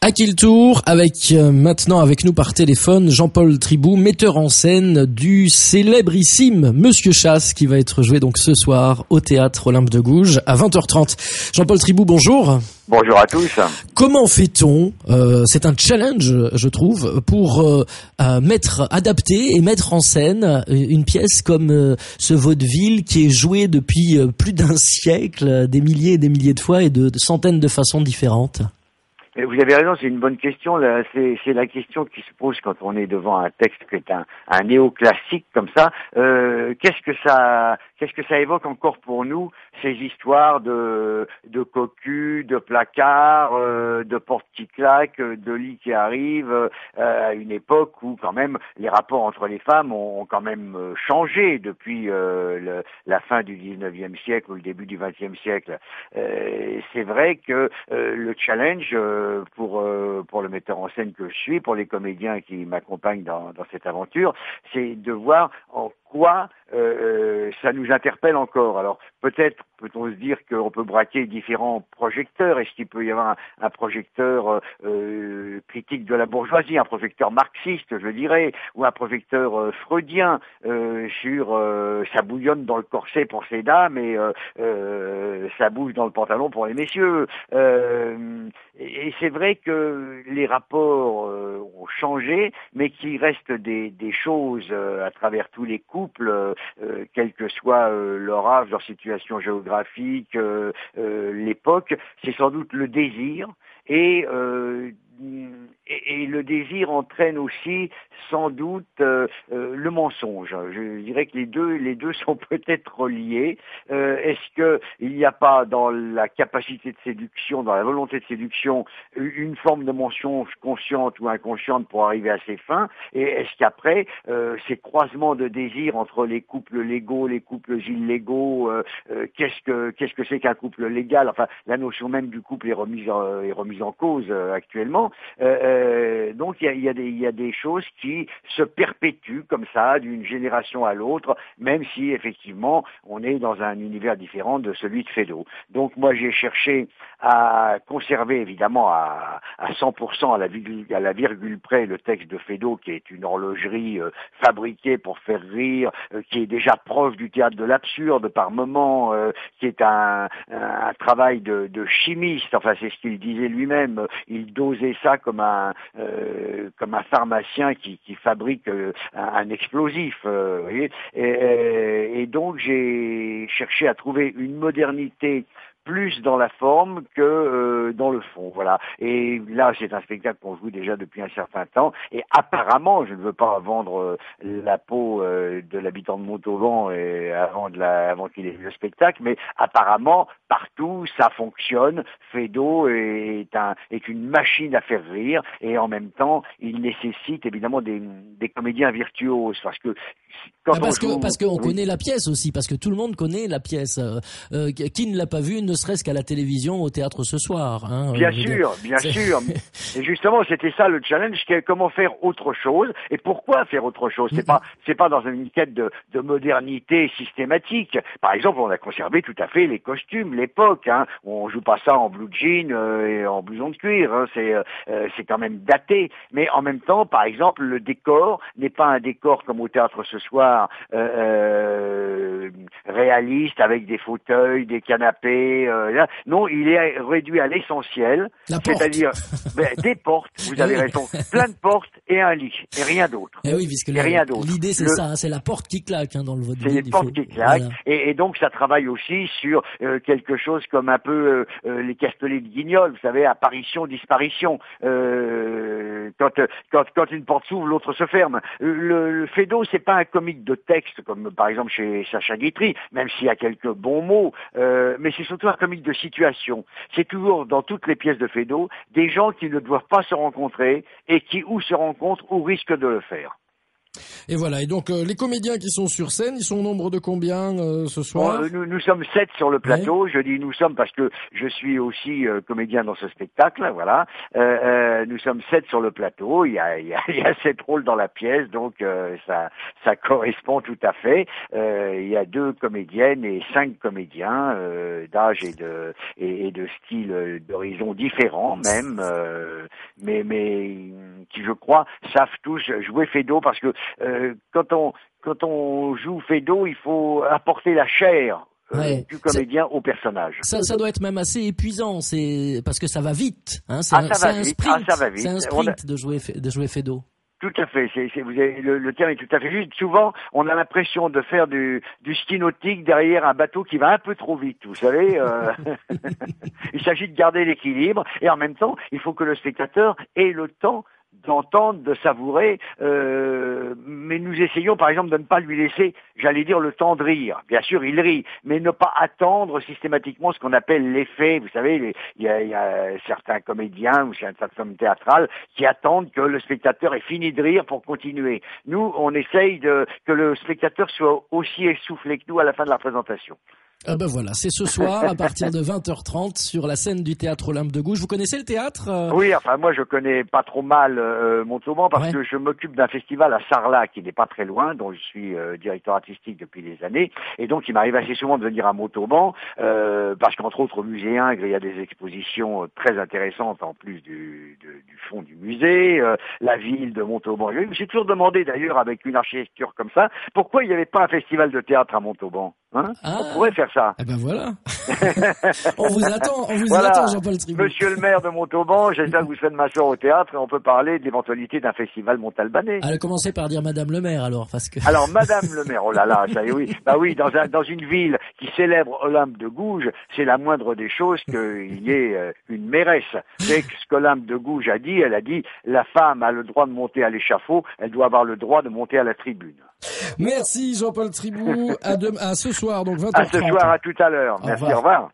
À qui le tour avec maintenant avec nous par téléphone Jean-Paul Tribout, metteur en scène du célébrissime Monsieur Chasse qui va être joué donc ce soir au théâtre Olympe de Gouges à 20h30. Jean-Paul Tribout, bonjour. Bonjour à tous. Comment fait-on, c'est un challenge je trouve, pour adapter et mettre en scène une pièce comme ce vaudeville qui est joué depuis plus d'un siècle, des milliers et des milliers de fois et de centaines de façons différentes? Mais vous avez raison, c'est une bonne question. Là, c'est la question qui se pose quand on est devant un texte qui est un néoclassique comme ça. Qu'est-ce que ça évoque encore pour nous, ces histoires de cocus, de placards, de portes qui claquent, de lits qui arrivent, à une époque où quand même les rapports entre les femmes ont quand même changé depuis la fin du 19e siècle ou le début du 20e siècle. C'est vrai que le challenge pour le metteur en scène que je suis, pour les comédiens qui m'accompagnent dans cette aventure, c'est de voir en quoi ça nous interpelle encore. Alors peut-être peut-on se dire qu'on peut braquer différents projecteurs. Est-ce qu'il peut y avoir un projecteur critique de la bourgeoisie, un projecteur marxiste, je dirais, ou un projecteur freudien sur ça bouillonne dans le corset pour ces dames et ça bouge dans le pantalon pour les messieurs. Et c'est vrai que les rapports ont changé, mais qu'il reste des choses à travers tous les couples, quel que soit leur âge, leur situation géographique, l'époque, c'est sans doute le désir et le désir entraîne aussi sans doute le mensonge. Je dirais que les deux sont peut-être reliés. Est-ce que il n'y a pas dans la capacité de séduction, dans la volonté de séduction, une forme de mensonge consciente ou inconsciente pour arriver à ses fins? Et est-ce qu'après ces croisements de désirs entre les couples légaux, les couples illégaux, qu'est-ce que c'est qu'un couple légal? Enfin, la notion même du couple est remise en cause actuellement. Donc il y a des choses qui se perpétuent comme ça d'une génération à l'autre, même si effectivement on est dans un univers différent de celui de Feydeau. Donc moi j'ai cherché à conserver évidemment à 100% à la virgule près le texte de Feydeau, qui est une horlogerie fabriquée pour faire rire, qui est déjà proche du théâtre de l'absurde par moments, qui est un travail de chimiste. Enfin c'est ce qu'il disait lui-même. Il dosait ça comme un pharmacien qui fabrique un explosif, vous voyez. Et donc j'ai cherché à trouver une modernité plus dans la forme que dans le fond, voilà. Et là, c'est un spectacle qu'on joue déjà depuis un certain temps. Et apparemment, je ne veux pas vendre la peau de l'habitant de Montauban avant qu'il ait vu le spectacle, mais apparemment, partout, ça fonctionne. Feydeau est une machine à faire rire, et en même temps, il nécessite évidemment des comédiens virtuoses, parce que parce qu'on connaît la pièce aussi, parce que tout le monde connaît la pièce. Qui ne l'a pas vue, ne serait-ce qu'à la télévision, au théâtre ce soir, hein. Bien sûr. Et justement, c'était ça le challenge, comment faire autre chose, et pourquoi faire autre chose. C'est pas dans une quête de modernité systématique. Par exemple, on a conservé tout à fait les costumes, l'époque, hein. On joue pas ça en blue jean et en blouson de cuir, hein. C'est quand même daté. Mais en même temps, par exemple, le décor n'est pas un décor comme au théâtre ce soir, réaliste avec des fauteuils, des canapés. Non, il est réduit à l'essentiel, c'est-à-dire des portes. Vous avez raison, plein de portes et un lit et rien d'autre. Et oui, puisque l'idée c'est ça, c'est la porte qui claque, hein, dans le vaudeville. C'est les portes qui claquent, voilà. Et donc ça travaille aussi sur quelque chose comme un peu les Castellets de Guignol, vous savez, apparition, disparition. Quand une porte s'ouvre, l'autre se ferme. Le Feydeau, c'est pas un comique de texte comme par exemple chez Sacha Guitry, même s'il y a quelques bons mots, mais c'est surtout un comique de situation. C'est toujours dans toutes les pièces de Feydeau des gens qui ne doivent pas se rencontrer et qui ou se rencontrent ou risquent de le faire. Et voilà. Et donc les comédiens qui sont sur scène, ils sont au nombre de combien ce soir? Bon, nous sommes 7 sur le plateau. Ouais. Je dis nous sommes parce que je suis aussi comédien dans ce spectacle. Voilà. Nous sommes 7 sur le plateau. Il y a 7 rôles dans la pièce, donc ça correspond tout à fait. Il y a 2 comédiennes et 5 comédiens d'âge et de style d'horizon différents même, mais qui je crois savent tous jouer Feydeau parce que quand on joue Feydeau, il faut apporter la chair du comédien au personnage. Ça doit être même assez épuisant, c'est parce que ça va vite. Hein, c'est un sprint. Ça va vite. C'est un sprint de jouer Feydeau. Tout à fait. Vous avez, le terme est tout à fait juste. Souvent, on a l'impression de faire du ski nautique derrière un bateau qui va un peu trop vite. Vous savez, il s'agit de garder l'équilibre et en même temps, il faut que le spectateur ait le temps d'entendre, de savourer, mais nous essayons par exemple de ne pas lui laisser, j'allais dire, le temps de rire. Bien sûr, il rit, mais ne pas attendre systématiquement ce qu'on appelle l'effet. Vous savez, il y a certains comédiens ou certaines formes théâtrales qui attendent que le spectateur ait fini de rire pour continuer. Nous, on essaye que le spectateur soit aussi essoufflé que nous à la fin de la présentation. Ah ben voilà, c'est ce soir à partir de 20h30 sur la scène du théâtre Olympe de Gouges. Vous connaissez le théâtre Oui, enfin moi je connais pas trop mal Montauban parce que je m'occupe d'un festival à Sarlat qui n'est pas très loin, dont je suis directeur artistique depuis des années, et donc il m'arrive assez souvent de venir à Montauban parce qu'entre autres au musée Ingres il y a des expositions très intéressantes en plus du fond du musée, la ville de Montauban. Je me suis toujours demandé d'ailleurs avec une architecture comme ça, pourquoi il n'y avait pas un festival de théâtre à Montauban. On pourrait faire ça. Eh ben voilà. on vous attend, Jean-Paul Tribou. Monsieur le maire de Montauban, j'espère que vous serez de m'asseoir au théâtre et on peut parler de l'éventualité d'un festival montalbanais. Allez, commencez par dire Madame le maire alors, parce que. Alors Madame le maire, oh là là, ça y est, oui. Bah oui, dans une ville qui célèbre Olympe de Gouges, c'est la moindre des choses qu'il y ait une mairesse. C'est ce qu'Olympe de Gouges a dit. Elle a dit la femme a le droit de monter à l'échafaud, elle doit avoir le droit de monter à la tribune. Merci Jean-Paul Tribou. À ce soir, donc 20h30. À ce soir, à tout à l'heure. Merci, au revoir.